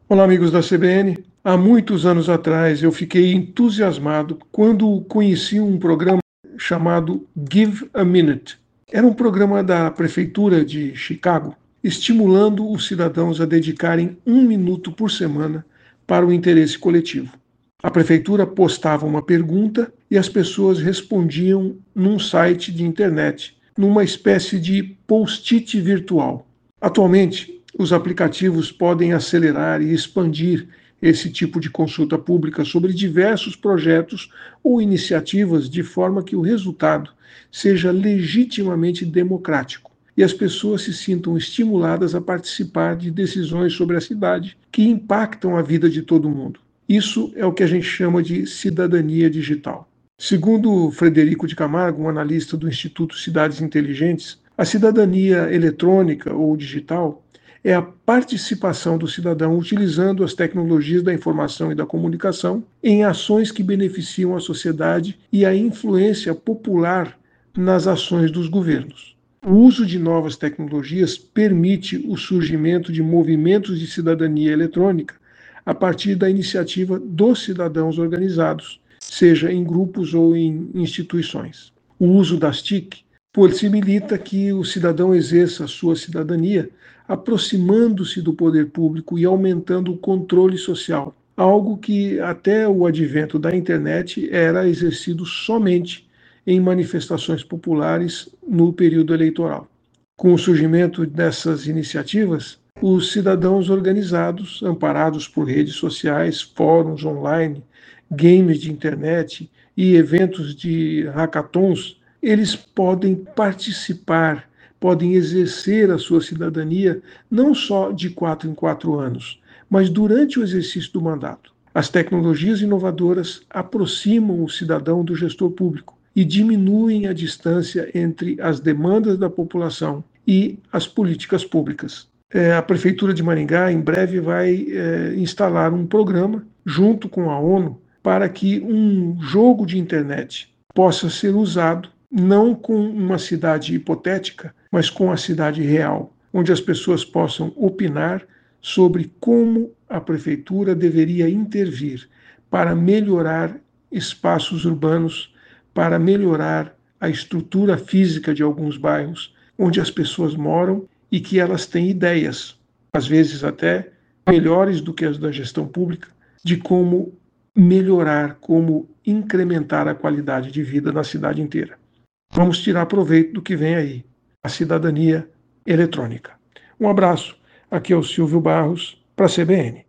Olá, amigos da CBN. Há muitos anos atrás eu fiquei entusiasmado quando conheci um programa chamado Give a Minute. Era um programa da Prefeitura de Chicago, estimulando os cidadãos a dedicarem 1 minuto por semana para o interesse coletivo. A Prefeitura postava uma pergunta e as pessoas respondiam num site de internet, numa espécie de post-it virtual. Atualmente, os aplicativos podem acelerar e expandir esse tipo de consulta pública sobre diversos projetos ou iniciativas de forma que o resultado seja legitimamente democrático e as pessoas se sintam estimuladas a participar de decisões sobre a cidade que impactam a vida de todo mundo. Isso é o que a gente chama de cidadania digital. Segundo Frederico de Camargo, um analista do Instituto Cidades Inteligentes, a cidadania eletrônica ou digital é a participação do cidadão utilizando as tecnologias da informação e da comunicação em ações que beneficiam a sociedade e a influência popular nas ações dos governos. O uso de novas tecnologias permite o surgimento de movimentos de cidadania eletrônica a partir da iniciativa dos cidadãos organizados, seja em grupos ou em instituições. O uso das TIC possibilita que o cidadão exerça a sua cidadania aproximando-se do poder público e aumentando o controle social, algo que até o advento da internet era exercido somente em manifestações populares no período eleitoral. Com o surgimento dessas iniciativas, os cidadãos organizados, amparados por redes sociais, fóruns online, games de internet e eventos de hackathons, eles podem participar, podem exercer a sua cidadania não só de 4 em 4 anos, mas durante o exercício do mandato. As tecnologias inovadoras aproximam o cidadão do gestor público e diminuem a distância entre as demandas da população e as políticas públicas. A Prefeitura de Maringá, em breve, vai instalar um programa, junto com a ONU, para que um jogo de internet possa ser usado não com uma cidade hipotética, mas com a cidade real, onde as pessoas possam opinar sobre como a prefeitura deveria intervir para melhorar espaços urbanos, para melhorar a estrutura física de alguns bairros onde as pessoas moram e que elas têm ideias, às vezes até melhores do que as da gestão pública, de como melhorar, como incrementar a qualidade de vida na cidade inteira. Vamos tirar proveito do que vem aí, a cidadania eletrônica. Um abraço, aqui é o Silvio Barros, para a CBN.